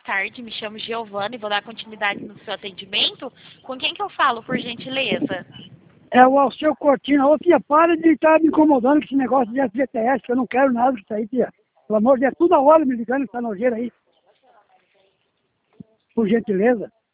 tarde, me chamo Giovana e vou dar continuidade no seu atendimento. Com quem que eu falo, por gentileza? É o Alceu Cortina. Ô, tia, para de estar me incomodando com esse negócio de FGTS, que eu não quero nada disso aí, tia. Pelo amor de Deus, toda hora me ligando essa nojeira aí. Por gentileza.